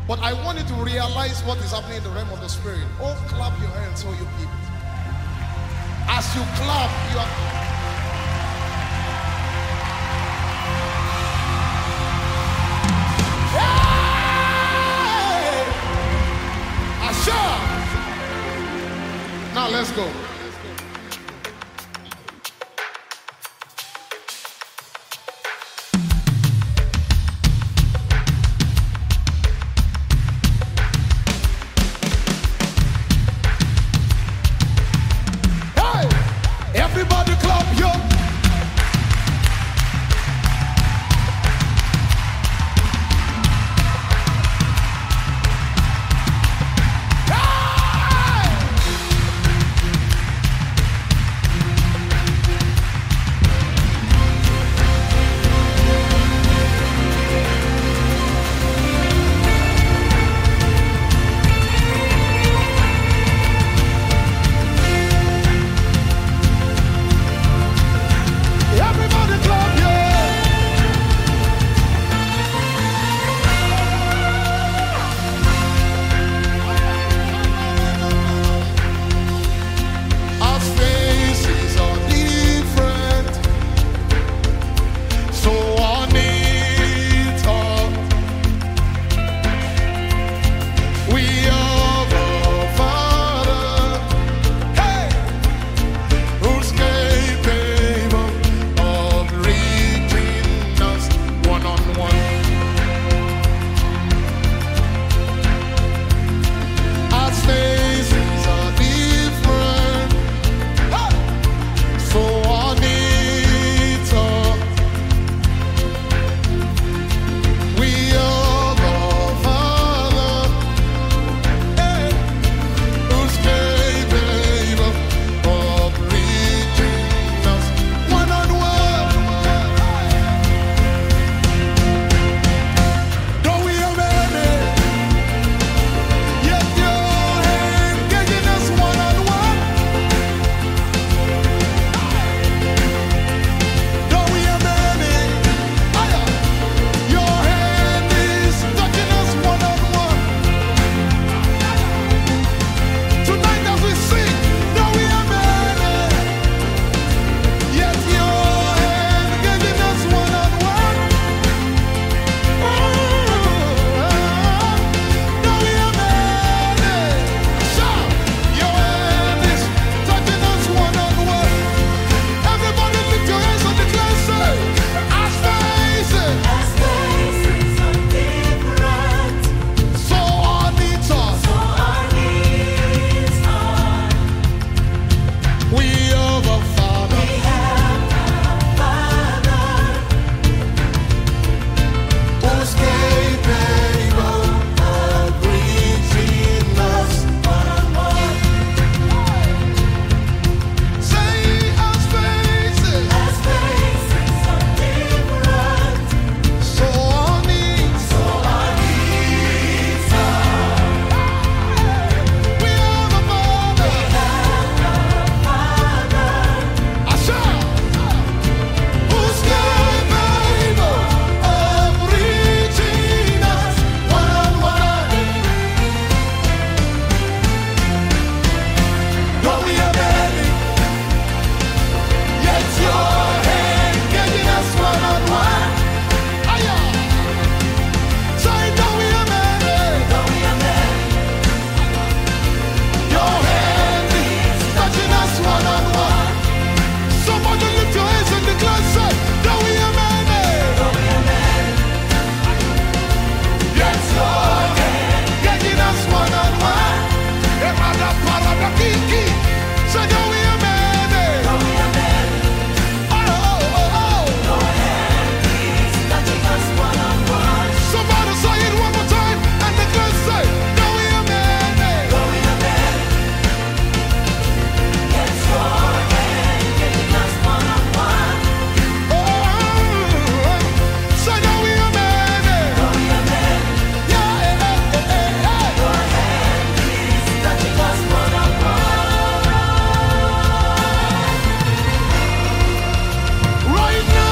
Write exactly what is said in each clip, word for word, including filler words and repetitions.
But I want you to realize what is happening in the realm of the spirit. Oh, clap your hands, all you people. As you clap, you are. Hey! Asha! Now let's go.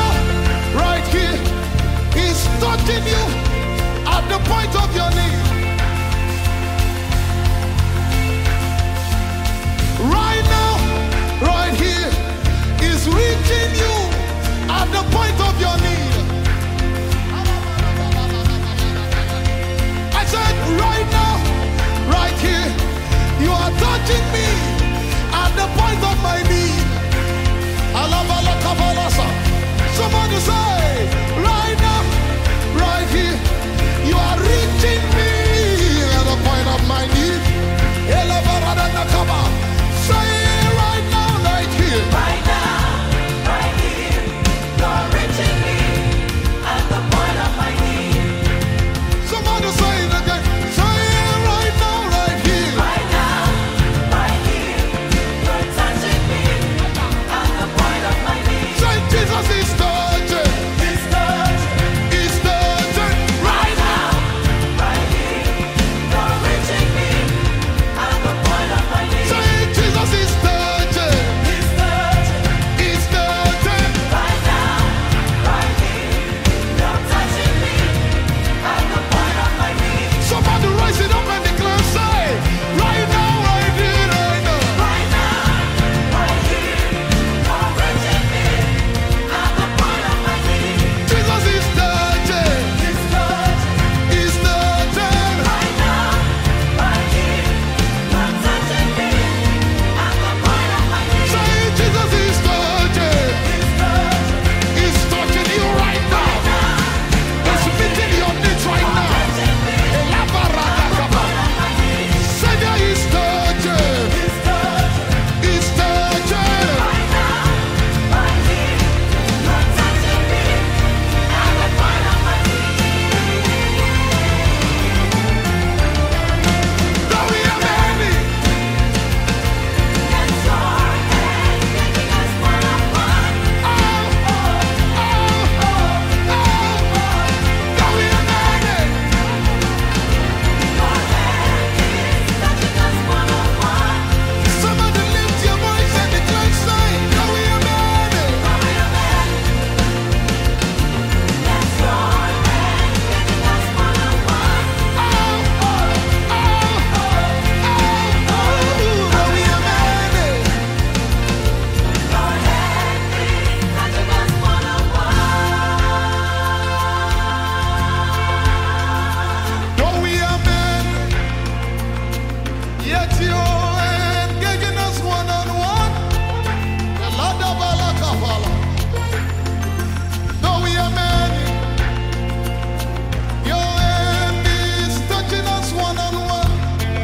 Touching you at the point of your need. say, right now, right here, you are reaching me at the point of my need. Say right now, right here. Right now, right here, you're reaching me at the point of my need. Somebody say it again. Say right now, right here. Right now, right here, you're touching me at the point of my need. Say Jesus is touching. He's touching. He's touching. Right now, right here, you're reaching me at the point of my need. Say Jesus is touching. He's touching. He's touching. Right now, right here, you're touching me at the point of my need. Somebody rise it up and declare, say, right now, right here, right now. Right now, right here, you're reaching me at the point of my need. Jesus is touching. He's touching. He's touching. Right now, right here, you're touching me at the point of my need. Say Jesus is touching. He's touching. He's touching you right now. He's meeting your needs right now. Touching me Elabarakakaba. at my need. Say that he's touching. He's touching. He's touching. Right now, right here, you're touching me at the point of my need. Don't we have any? Yes, your hand making us one on one. Oh, oh, oh, oh, oh. Don't we have any? Your hand is touching us one on one. Somebody lift your voice and declare, say, don't we have any? Yes, your hand making us one on one. Oh, oh, oh, oh, oh. Don't we have any? Your hand is touching us one on one. Don't we have any? Yet your hand getting us one on one. The Lord of Allah Kafala. Don't we have any? Your hand is touching us one on one.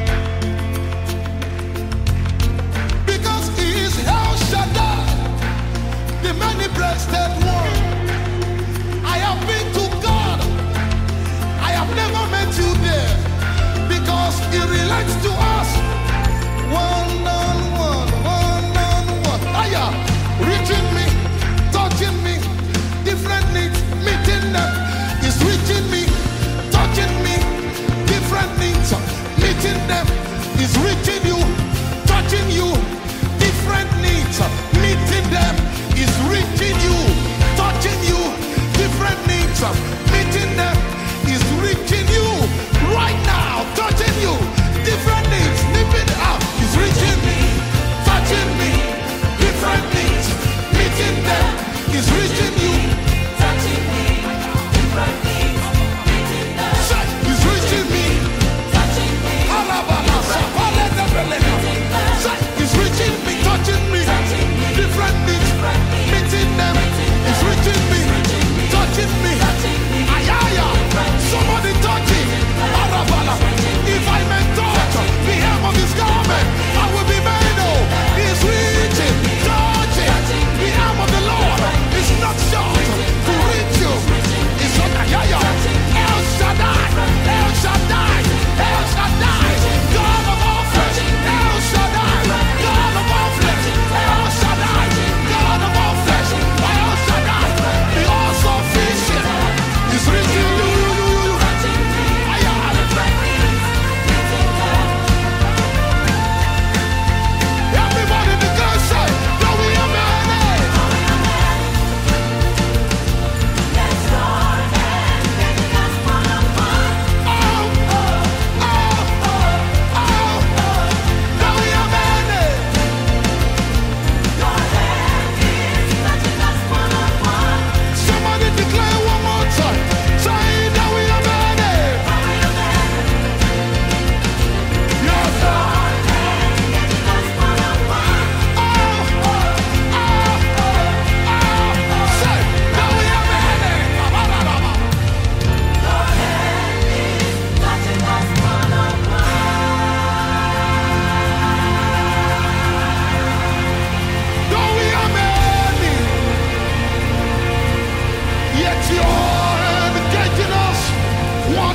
Because he is El Shaddai, the many-breasted one. I have been to God. I have never met you there. Because he relates to us. One on one, one on one. Aya, reaching me, touching me, different needs, meeting them. He's reaching me, touching me, different needs, meeting them. He's reaching you, touching you, different needs, meeting them. He's reaching you, touching you, different needs, meeting them. He's reaching you right now, touching you, different needs, nipping up. He's reaching me.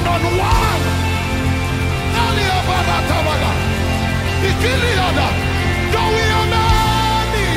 one on one. Earlier, Baratabaga. Ikiliada. Though we are many,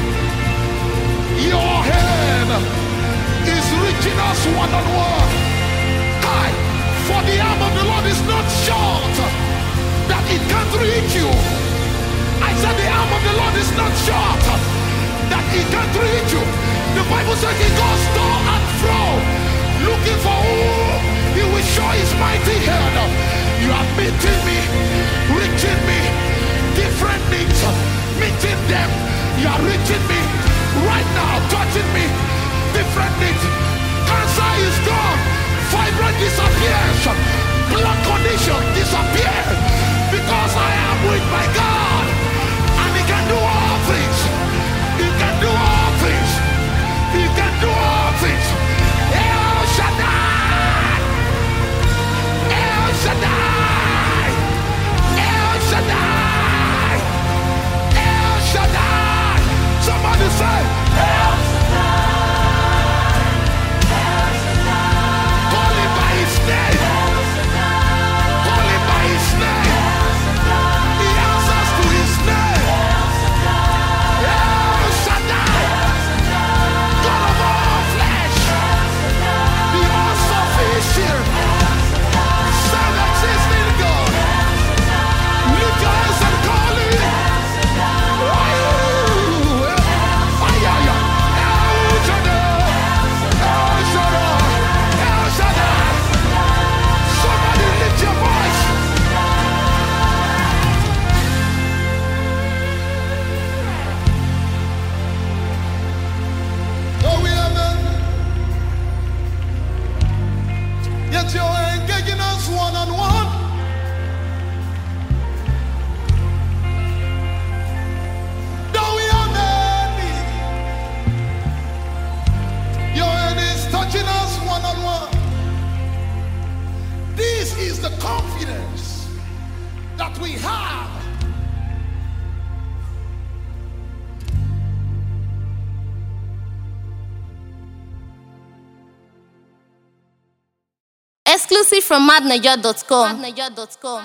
your hand is reaching us one on one. Hi. For the arm of the Lord is not short that it can't reach you. I said the arm of the Lord is not short that it can't reach you. The Bible says he goes to and fro looking for who he will show his mighty hand. You are meeting me, reaching me, different needs, meeting them. You are reaching me right now, touching me, different needs. Cancer is gone, fibroid disappears, blood condition disappears, because I am with my God, and he can do all things. He can do all things. He can do all things. El Shaddai. El Shaddai. El Shaddai. El Shaddai. Somebody say El Shaddai. El Shaddai. Call him by his name. El Shaddai. Call him by his name. El Shaddai. He answers to his name. El Shaddai. El Shaddai. God of all flesh. The all-sufficient. Self-existing God. Lift your hands and call him. Oh, ay, ay, ay. El Shaddai. El Shaddai. El Shaddai. Somebody lift your voice. Oh, we are men. Yet you're engaging us one on one. Though we are many, your hand is touching us one on one. This is the confidence that we have. Exclusive from madniger dot com.